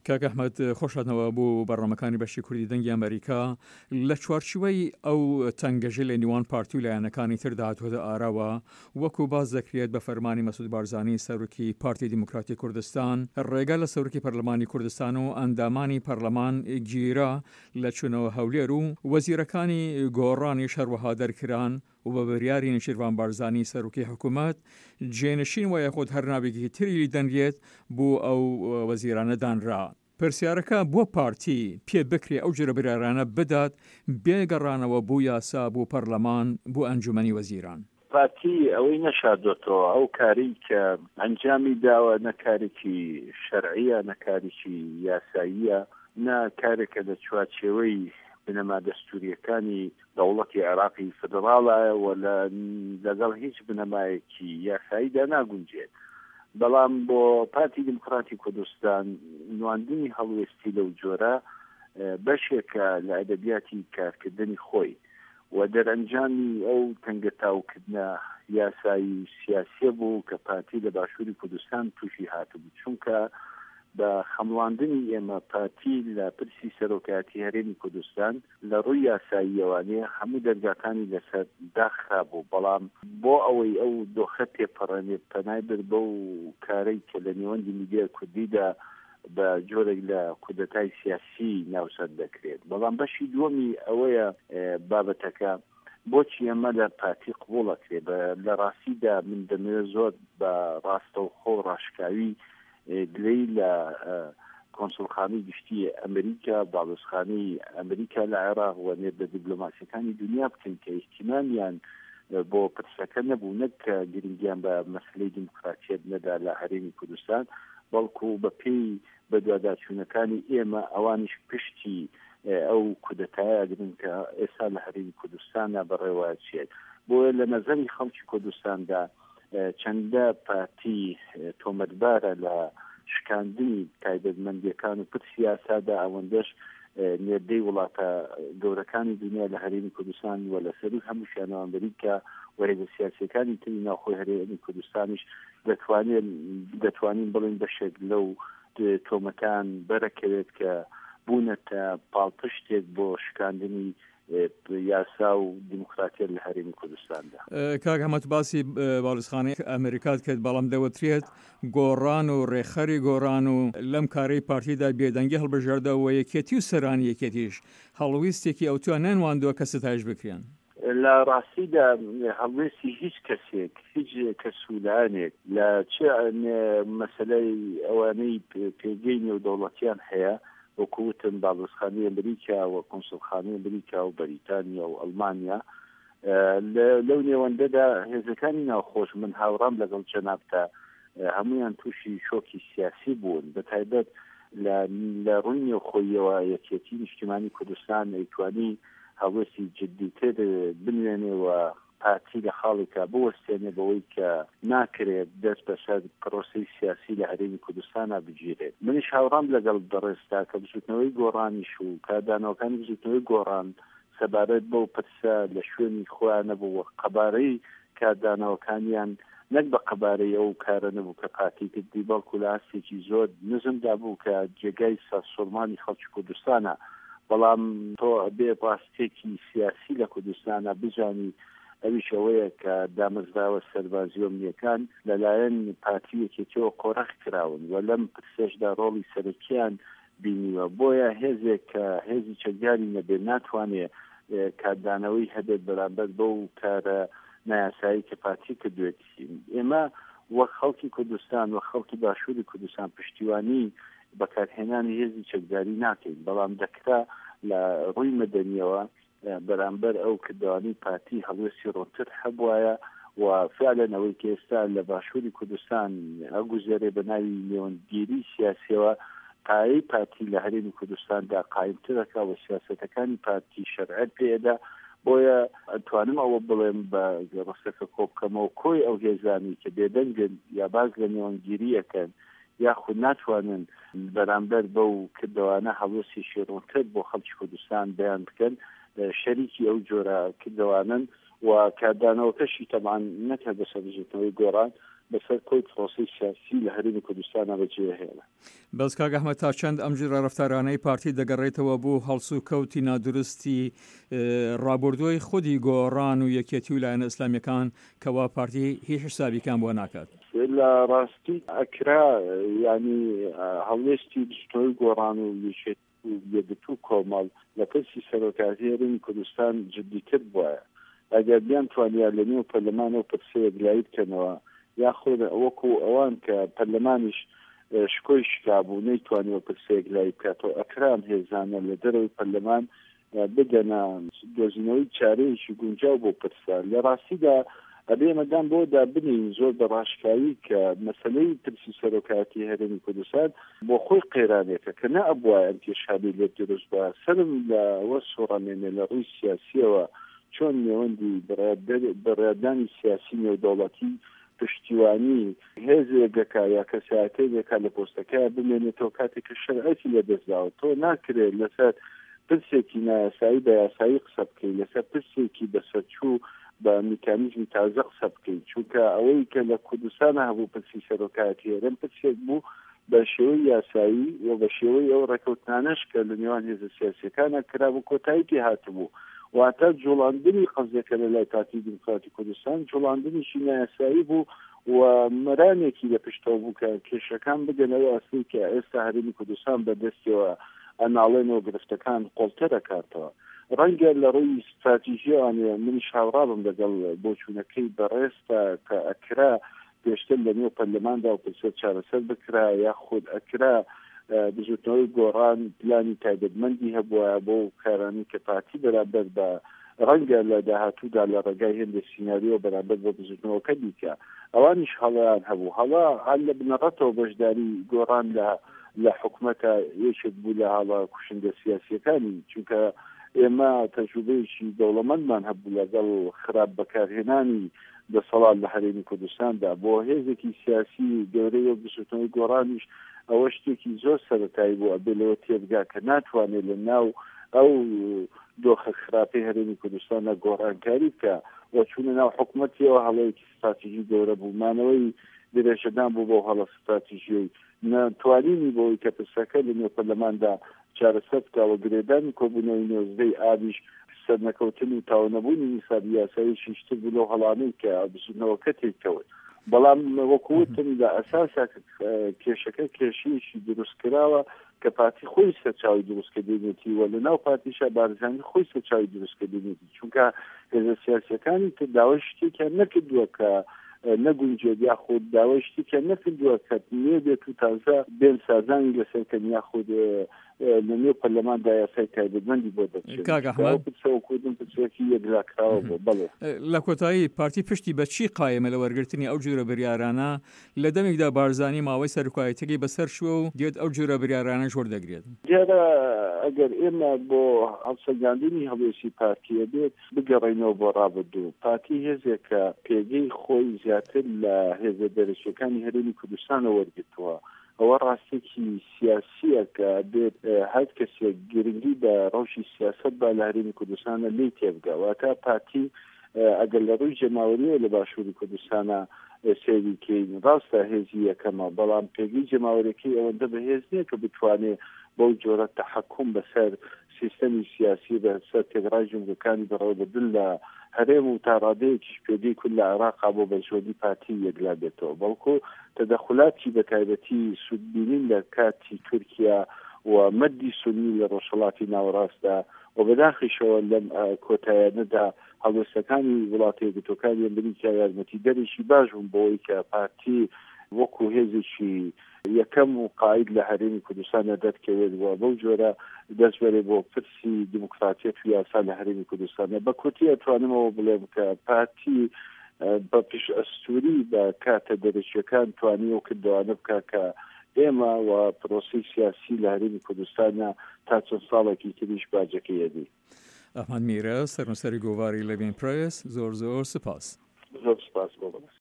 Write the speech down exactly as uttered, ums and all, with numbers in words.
کاک ئەحمەد خۆشهاتنەوە بۆ بەڕێوەمەکانی بەشی کوردی دەنگی ئەمریکا لە چوارچوەی ئەو تەنگەژە لە نیوان پارتی و لایەنەکانی تر داهاتووەتە ئاراوە وەکو باز دەکرێت بە فەرمانی مەسعود بارزانی سەرۆکی پارتی دیموکراتی کوردستان ڕێگا لە سەرۆکی پەرلەمانی کوردستان و ئەندامانی پەرلەمان گیرا لە چوونەوە هەولێر و وەزیرەکانی گۆڕانیش هەروەها دەرکران و بە بڕیاری نێچیروان بارزانی سەرۆکی حکوومەت جێنشین و یاخود هەر ناوێکی تری دەنرێت بۆ ئەو وەزیرانە دانرا. پرسیارەکە بۆ پارتی پێ بکرێ ئەو جۆرە بڕیارانە بدات بێگەڕانەوە بۆ یاسا بۆ پەرلەمان بۆ ئەنجومەنی وەزیران. پارتی ئەوەی نەشاردۆتەوە ئەو کاری کە ئەنجامی داوە نەکارێکی شەرعیە نەکارێکی یاساییە نە کارێکە لە چوارچێوەی بنەما دەستوریەکانی دەوڵەتی عێراقی فدراڵایە و لەگەڵ هیچ بنەمایەکی یاساییدا ناگونجێت. بەڵام بۆ پارتی دیموکراتی کوردستان نواندنی هەڵوێستی لەو جۆرە بەشێکە لە ئەدەبیاتی کارکردنی خۆی و دەرەنجامی ئەو تەنگەتاوکردنە یاسایی سیاسیە بوو کە پارتی لە باشووری کوردستان تووشی هاتبوو، چونکە بە خەمڵاندنی ئێمە پارتی لە پرسی سەرۆکایەتی هەرێمی کوردستان لە ڕووی یاساییەوانەیە هەموو دەرگاکانی لەسەر داخرا بوو، بەڵام بۆ ئەوەی ئەو دۆخە تێپەڕێنێت پەنای بر بەو کارەی کە لە نێوەندی میدیای کوردیدا بە جۆرێک لە کودەتای سیاسی ناوسەر دەکرێت. بەڵام بەشی دووەمی ئەوەیە بابەتەکە بۆچی ئەمە لە پارتی قبوڵەکرێت. لە ڕاستیدا من دەمەوێت زۆر بە ڕاستەوخۆ و ڕاشکاوی گلەی لە کۆنسڵخانەی گشتی ئەمریکا باڵوسخانەی ئەمریکا لە عێراق و نێر بە دیپلۆماسیەکانی دنیا بکەن کە ئیحتیمامیان بۆ پرسەکە نەبوو، نەک کە گرنگیان بە مەسلەی دیموکراتیەت نەدا لە هەرێمی کوردستان، بەڵکو بە پێی بە دوواداچوونەکانی ئێمە ئەوانش پشتی ئەو کودەتایە ئەگرن کە ئێستا لە هەرێمی کوردستانە بەڕێوایەتچێت. بۆیە لە نەزەری خەڵکی کوردستاندا چەندە پارتی تۆمەتبارە لە شکاندنی تایبەتمەندیەکان و پرسی یاسادا ئەوەندەش نێردەی وڵاتە گەورەکانی دنیا لە هەرێمی کوردستان و لە سەرور هەمووشیانەوە ئەمریکا وەرەگە سیاسیەکانی تری ناوخۆی هەرێمی کوردستانیش دەتوانێت دەتوانین بڵین بەشێک لەو تۆمەتان بەرەکەوێت کە بوونەتە پاڵپشتێک بۆ شکاندنی یاسا و دیموکراتیت لە هەرێمی کوردستاندا. کاک ئەحمەد باسی باڵوسخانەی ئەمریکات کرد، بەڵام دەوترێت گۆڕان و ڕێخەری گۆڕان و لەم کارەی پارتیدا بێدەنگی هەڵبژاردەوە یەکێتی و سەرانی یەکێتیش هەڵویستێکی ئەوتوان نانواندووە کە ستایش بکرێن. لە ڕاستیدا هەڵوێستی هیچ کەسێک هیچ کەسولانێک لە چه مەسەلەی ئەوانەی پێگەی نێودەوڵەتیان هەیە وەکوتن باڵوسخانەی ئەمریکا و کۆنسڵخانەی ئەمریکا و بەریتانیا و ئەڵمانیا لەو نێوەندەدا هێزەکانی ناوخۆش من هاوڕام لەگەڵ جەنابتە هەمویان تووشی شۆکی سیاسی بوون، بە تایبەت لە ڕووی نێوخۆیەوە یەکێتی نیشتیمانی کوردستان ئەیتوانی هەڵوێستی جدیتر بنوێنێەوە پارتی لە خاڵێکا بوەستێنێ بەوەی کە ناکرێت دەست بەسەر پرۆسەی سیاسی لە هەرێمی کوردستانە بگیرێت. منیش هاوڕام لەگەڵ بەڕێستا کە بزوتنەوەی گۆڕانیش و کاردانەوەکانی بزوتنەوەی گۆڕان سەبارەت بەو پرسە لە شوێنی خۆیان نەبوو، قەبارەی کاردانەوەکانیان نەک بە قەبارەی ئەو کارە نەبوو کە پارتی کردی، بەڵکو لە ئاستێکی زۆر نزمدا بوو کە جێگای سەرسوڕمانی خەڵکی کوردستانە. بەڵام تۆ بێ ڕاستێکی سیاسی لە کوردستانە بزانی ئەویش ئەوەیە کە دامەزراوە سەربازی ئەمنیەکان لەلایەن پارتیەکێتەوە قۆڕەخ کراون و لەم پرسەشدا ڕۆڵی سەرەکیان بینیوە. بۆیە هێزێک کە هێزی چەکداری نەبێت ناتوانێت کاردانەوەی هەبێت بەرامبەر بەو کارە نایاسایی کە پارتی کردوێت. ئێمە وەک خەڵکی کوردستان و خەڵکی باشووری کوردستان پشتیوانی بەکارهێنانی هێزی چەکداری ناکەین، بەڵام دەکرا لە ڕووی مەدەنیەوە بەرامبەر ئەو کردوانی پارتی هەڵوێستی ڕۆتر هەبوایە و فعلەنەوەی کە ئێستا لە باشووری کوردستان ئەگوزێرێ بە ناوی نێوەندگیری سیاسیەوە پایەی پارتی لە هەرێمی کوردستاندا قایمترەکە و سیاسەتەکانی پارتی شەرعەت پێدا. بۆیە ئەتوانم ئەوە بڵێم بە ڕستەکە کۆبکەمەوە کۆی ئەو هێزانی کە بێدەنگن یا باز لە نێوەندگیریەکەن یاخود ناتوانن بەرامبەر بەو کردوانە هەڵوێستی شێڕۆتر بۆ خەڵکی کوردستان بەیان بکەن شەریکی ئەو جۆرە کردوانن و کاردانەوەکەشی تەمان نەکە بەسەر بژێتەوەی گۆڕان بەسەر کۆی پرۆسی سیاسی لە هەرێمی کوردستانە بەجێهێنا. بەس کاک ئەحمەد تا چەند ئەم جۆرە ڕەفتارانەی پارتی دەگەڕێتەوە بۆ هەڵسو و کەوتی نادروستی ڕابردووی خودی گۆڕان و یەکێتی و لایەنە ئیسلامیەکان کەوا پارتی هیچ حسابیکان بۆ ناکات. لە ڕاستی ئەکرا ینی هەڵوێستی دستۆی گۆڕان و یەکێتی و کۆمەڵ لە پرسی سەرۆکاتی هەرێمی کوردستان جددیتر بووە. ئەگەر بیان توانیان لە نێو پەرلەمانەوە پرسە یەکلایی بکەنەوە یاخود وەکو ئەوان کە پەرلەمانیش شکۆی شکابوو نەیتوانیەوە پرسە یەکلایی بکاتەوە ئەکران هێزانە لە دەرەوەی پەرلەمان بدەنە دۆزینەوەی چارەیەکی گونجاو بۆ پرسە. لە ڕاستیدا ئەبێ مەدام بۆ دابنین زۆر بەڕاشکایی کە مەسەلەی پرسی سەرۆکاتی هەرێمی کوردستان بۆ خۆی قێرانێتە کە نە ئەبووە ئەم کێشادی لێ دروست بووە. سەرم لەوە سوڕەمێنێ لە ڕووی سیاسیەوە چۆن نێوەندی بەڕێدانی سیاسی نێودەوڵەتی پشتیوانی هێزێکەکە یا کەسایەتێکێکە لە پۆستەکە بمێنێتەوە کاتێک کە شەرعەتی لەدەستداوە. تۆ ناکرێت لەسەر پرسێکی نایاسایی بە یاسایی قسە بکەیت، لەسەر پرسێکی بەسەرچوو بە میکانیزمی تازە قسە بکەیت، چونکە ئەوەی کە لە کوردستانە هەبوو پرسی سەرۆکاتی هەرێم پرسێک بوو بە شێوەی یاسایی و بە شێوەی ئەو ڕێکەوتانەش کە لە نێوان هێزە سیاسیەکانە کرابوو کۆتاییی هاتبوو. واتە جوڵاندنی قەزێکە لە لای پارتی دیموکراتی کوردستان جوڵاندنیشی نایاسایی بوو و مەرانێکی لە پشتەوە بوو کە کێشەکان بگەنەوە ئەسڵی کە ئێستا هەرێمی کوردستان بەدەستەوە ئەناڵێنەوە گرفتەکان قۆڵتە دەکاتەوە. ڕەنگە لە ڕووی استراتیژیانێ منیش هاوڕابم لەگەڵ بۆچوونەکەی بەڕێستە کە ئەکرا پێشتر لە نێو پەرلەماندا و پرسە چارەسەر بکرا یاخود ئەکرا بزوتنەوەی گۆڕان پلانی تایبەتمەندی هەبووە بۆ کارانی کە پارتی بەرامبەر بە ڕەنگە لە داهاتوودا لە ڕێگای هێندە سیناریۆ بەرامبەر بە بزوتنەوەکە دیکە ئەوانیش هەڵەیان هەبوو. هەڵا هەر لە بنەڕەتەوە بەشداری گۆڕان لە لە حکوومەتە یەکێک بوو لە هەڵا کوشندە سیاسیەکانی، چونکە ئێمە تەجروبەیەکی دەوڵەمەندمان هەبوو لەگەڵ خراپ بەکارهێنانی دەسەڵات لە هەرێمی کوردستاندا بۆ هێزێکی سیاسی گەورەی و بزوتنەوەی گۆڕانیش ئەوە شتێکی زۆر سەرەتایی بوو ئەبێ لەوە تێبگا کە ناتوانێت لە ناو ئەو دۆخە خراپەی هەرێمی کوردستانە گۆڕانکاری بکە و چوونە ناو حکوومەتیەوە هەڵەیەکی استراتیژی گەورە بوومانەوەی درێژەدان بوو بۆ هەڵە استراتیژیەی ناتوانینی بۆی کە پرسەکە لە نێو پەرلەماندا چارەسەر بکەوە گرێدانی کۆبوونەوەی نۆزدەی ئابیش سەرنەکەوتن و تاوانەبوونی نیسابی یاساییشی شتر بوو لەو هەڵانەی کە بزوتنەوەکە تێکەوە. بەڵام وەکووتم لە ئەساسا کێشەکە کێشەیەکی دروستکراوە کە پارتی خۆی سەرچاوی دروستکردنێتی و لە ناو پارتیشە بارزانانی خۆی سەرچاوی دروستکردنێتی، چونکە هێزە سیاسیەکانی کە داوای شتێکیان نەکردووە کە نەگونجێت یاخود داوای شتێکیان نەکردووە کە نێبێت و تازە بێن سازانی لەسەرکەن یاخود لە نێو پەرلەماندا یاسای تایبەتمەندی بۆ دەچێت. لە کۆتایی پارتی پشتی بە چی قایمە لە وەرگرتنی ئەو جۆرە بریارانە لە دەمێکدا بارزانی ماوەی سەرکایەتەکەی بەسەر شووە و دێت ئەو جۆرە بریارانە ژۆر دەگرێت؟ دیارە ئەگەر ئێمە بۆ هەڵسەنگاندنی هەڵوێستی پارتیە بێت بگەڕێنەوە بۆ ڕابردوو. پارتی هێزێکە پێگەی خۆی زیاتر لە هێزە دەرەچیەکانی هەرێمی کوردستانە وەرگرتووە، ئەوە ڕاستێکی سیاسیە کە بێت هەر کەسێک گرنگی بە ڕەوشی سیاست با لە هەرێمی کوردستانە لێی تێبگا. واتە پارتی ئەگەر لە ڕووی جەماوەریەوە لە باشووری کوردستانە سێریکەین ڕاستە هێزی یەکەمە، بەڵام پێگەی جەماوەریەکەی ئەوەندە بەهێز نییە کە بتوانێت بەو جۆرە تەحەکوم بەسەر سیستەمی سیاسی بەسەر تێگەڕای جمهوریەکانی بەڕێوە بردن لە هەرێم و تا ڕادەیەکیش پێگەی کول لە عێراقا بۆ بەشۆدی پارتی یەکلا بێتەوە، بەڵکو تەدەخولاتی بەتایبەتی سوودبینین لە کاتی تورکیا و مەدی سونی لە ڕۆژهەڵاتی ناوەڕاستدا و بەداخیشەوە لەم کۆتاییانەدا هەڵوێستەکانی وڵاتە یەکگرتووەکانی ئەمریکا یارمەتی دەرێکی باش بوون بۆەوەی کە پارتی وەکو هێزێکی یەکەم و قاید لە هەرێمی کوردستانە دەرکەوێت و بەو جۆرە دەستبەرێ بۆ پرسی دیموکراتیەت و یاسا لە هەرێمی کوردستانە. بە کورتی ئەتوانمەوە بڵێم کە پارتی بە پیش ئەستوری بە کاتە دەرەچیەکان توانی و کردوانە بکە کە ئێمە و پرۆسی سیاسی لە هەرێمی کوردستانە تا چەند ساڵێکی تریش باجەکەیەدی. ئەحمەد میرە سەرنووسەری گۆڤاری لەبین پرێس، زۆر زۆر سپاس. زۆر سپاس بۆ